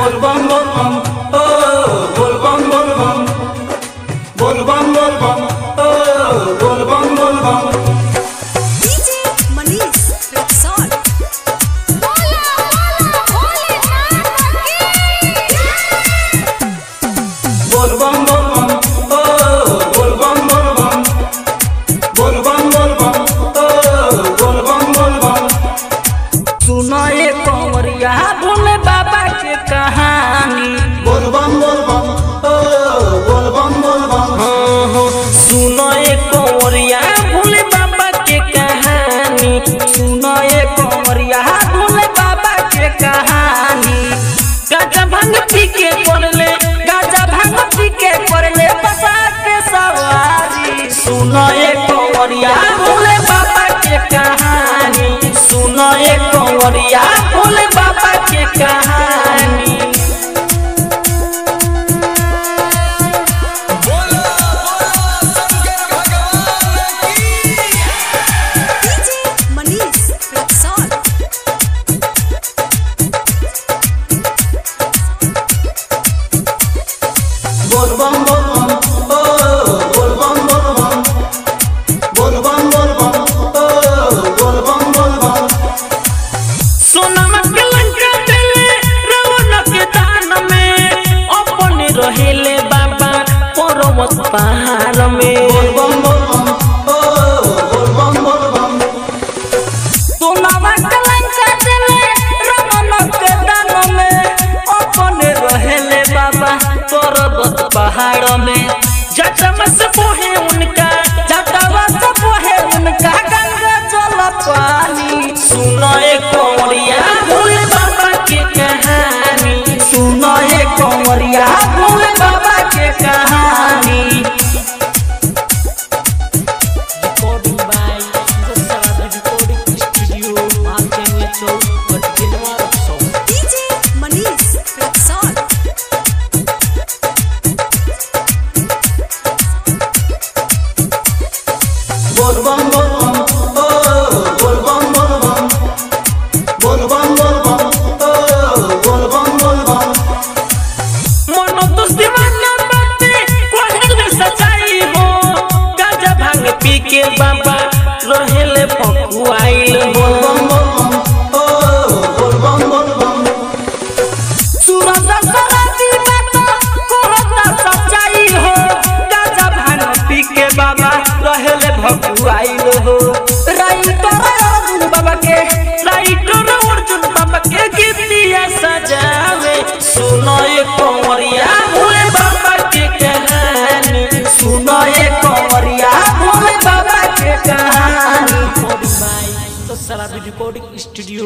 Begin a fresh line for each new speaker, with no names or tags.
बोलबम बोलबम ओ बोलबम बोलबम बोलबम बोलबम ओ बोलबम बोलबम।
डीजे मनीष रक्सौल बोला बोला भोलेनाथ की
बोलबम बोलबम ओ बोलबम बोलबम बोलबम बोलबम ओ बोलबम बोलबम।
सुनो ये कंवरिया भोले बाबा के कहानी।
बोलबम बोलबम ओ बोलबम बोलबम।
सुनो ये कंवरिया भोले बाबा के कहानी। सुनो ये कंवरिया भोले बाबा के कहानी। गाजा भांग पी के करले, गाजा भांग पी के करले बसा के सवारी। सुनो ये कंवरिया भोले बाबा के कहानी। सुनो ये कंवरिया भोले बाबा के कहानी।
डीजे मनीष रक्सौल
बोलबम बोलबम ओ बोलबम बोलबम बोलबम बोलबम ओ बोलबम बोलबम।
सोनमा के लंका देले रावण के दान में, अपने रहेले बाबा पर्वत पहाड़ में।
बोलबम बोलबम ओ बोलबम बोलबम।
सोनमा के लंका देले रावण के दान में, अपने रहेले बाबा पर्वत पहाड़ में। जटवा से बोहे उनका, जटवा से बोहे उनका गंगा जल पानी। सुनो ये कंवरिया भोले बाबा के कहानी। सुनो ये कंवरिया भोले बाबा के कहानी। Recording by Sarabi recording studio Malken चौक बटगिनवा रक्सौल।
डीजे मनीष रक्सौल
बोलबम बोलबम ओ बोलबम बोलबम बोलबम बोलबम ओ बोलबम बोलबम।
मनो तो दीवाना बाते कोहल में सच्चाई हो। गाजा भांग पी के बाबा रहेले पकुआइल हो।
बोलबम बोलबम ओ बोलबम बोलबम।
सूरज सराबी बात कोहता सच्चाई हो। गाजा भांग पी के बाबा रहेले भकुआइल हो। राइटर अर्जुन बाबा के, राइटर अर्जुन बाबा के गीतिया सजावे। सुनो ये कंवरिया भोले बाबा के कहानी। सुनो ये कंवरिया भोले बाबा के कहानी। Recording by Sarabi recording studio.